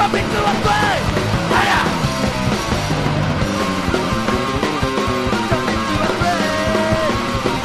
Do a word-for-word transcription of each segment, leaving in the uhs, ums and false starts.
Jumping to a grave. Hiya! Jumping to a grave.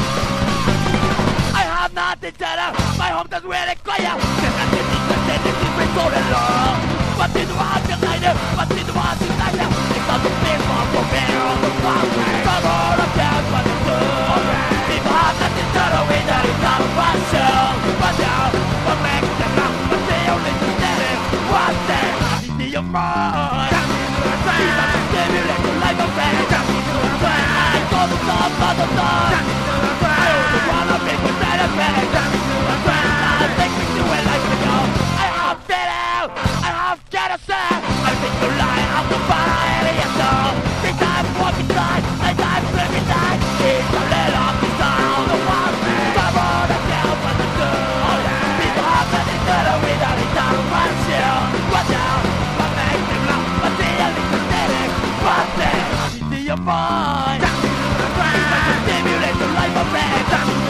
I have nothing to do. My home doesn't really clear. There's nothing interested in different sort of law. But in the world behind it, but in the world behind it, it's not the people for better on the ground. Some all of them what to do. People have nothing to do with that. It's not a passion. But now, what makes them laugh? But they only understand it. What's there? It's in your mind. It's not to stimulate your life of pain. I go to top, not the top. I only wanna make a better pain. I think we do it like we go. I have fed out. I have got to say. I think you lie out the fire. Yes, no. Think I'm walking side. Think I'm flipping side. It's a little piece of the world. Come on, I can't what to do. People have nothing to do without it. I don't want you. Watch out. What makes them laugh? But they are listening. What's there? It's in your mind. It's like to stimulate the life of man.